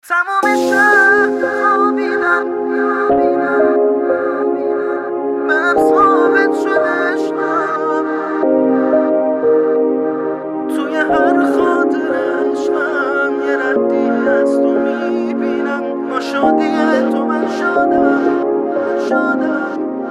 تمام شب خوابیدم بهم ثابت شده عشقم توی هر خاطر عشقم یه ردی از تو میبینم با شادی تو من شادم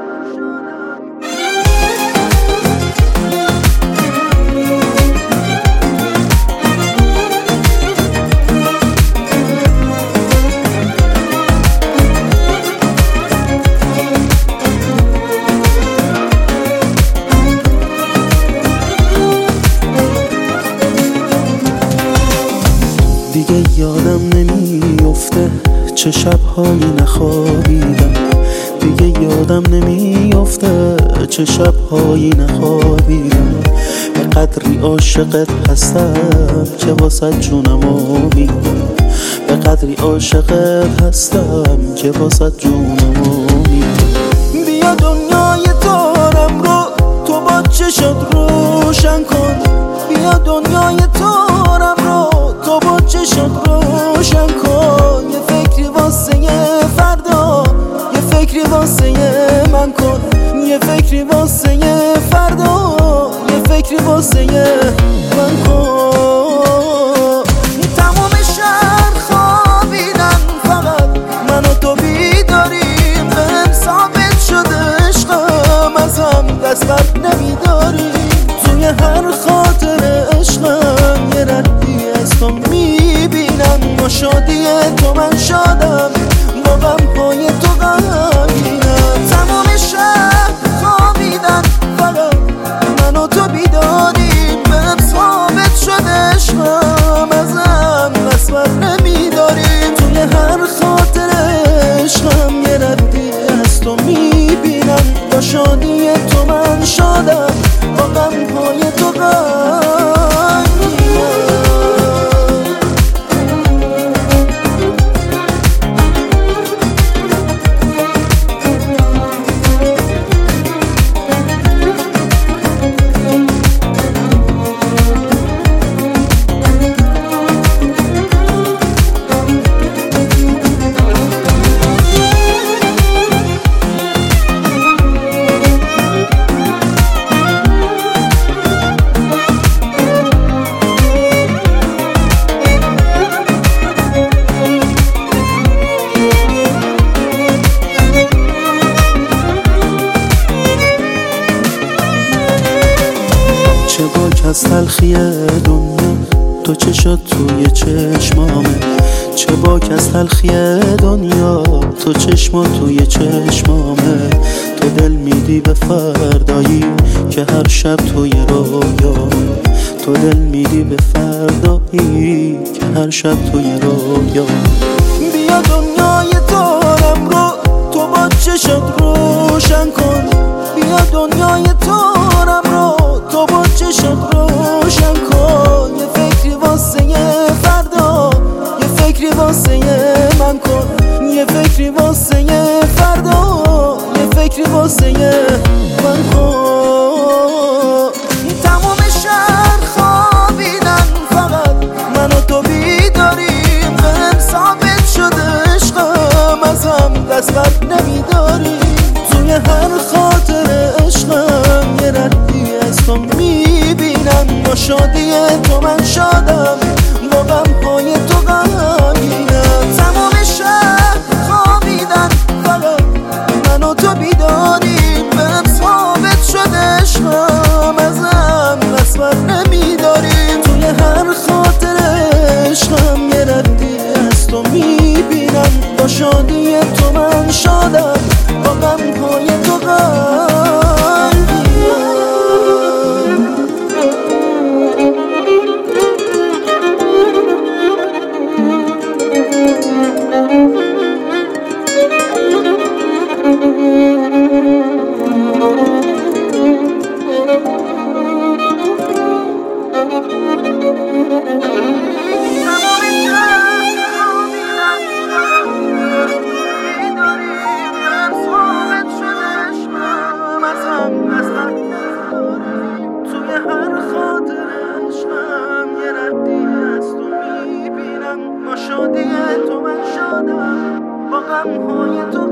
دیگه یادم نمیافته چه شب‌هایی نخوابیدم، دیگه یادم نمیافته چه شب‌هایی نخوابیدم. به قدری عاشقت هستم که واسه جونمو میدم، به قدری عاشقت هستم که واسه جونمو میدم. بیا دنیای دارم رو تو با چشات روشن کن، بیا دنیای دارم رو تو با چشات روشن کن. یه فکری واسه فردا، یه فکری واسه من کن، یه فکری واسه فردا، یه فکری واسه من کن. تمام شهر خوابیدن فقط من و تو بیداریم، بهم ثابت شده عشقم ازم دست بر نمیداریم. توی هر خاطر عشقم یه ردی از تو میبینم، با شادی تو من شادم، با غمهای تو غمگینم. تمام شب خوابیدن فقط من و تو بیداریم، بهم ثابت شده عشقم ازم دست بر نمیداریم. توی هر خاطر عشقم یه ردی از تو میبینم، با شادی تو من شادم، با غمهای تو غمگینم. چه باک از تلخی دنیا تو چشات توی چشمامه، چه باک از تلخی دنیا تو چشمات توی چشمامه. تو دل میدی به فردایی که هر شب توی رویامه، تو دل میدی به فردایی که هر شب توی رویامه. بیا دنیای دارم رو تو با چشات روشن کن، بیا دنیای دارم رو تو با چشات روشن کن. یه فکری واسه فردا، یه فکری واسه من کن، یه فکری واسه فردا، یه فکری واسه من کن. تمام شهر خوابیدن فقط من و تو بیداریم، بهم ثابت شده عشقم ازم دست بر نمیداریم. توی هر خاطر عشقم یه ردی از تو میبینم، با شادی تو من شادم، با غمهای تو غمگینم. تمام شب خوابیدن فقط من و تو بیداریم، بهم ثابت شده عشقم ازم دست بر نمیداریم. توی هر خاطر عشقم یه ردی از تو میبینم، با شادی تو من شادم. شادی تو من شادم، با غمهای تو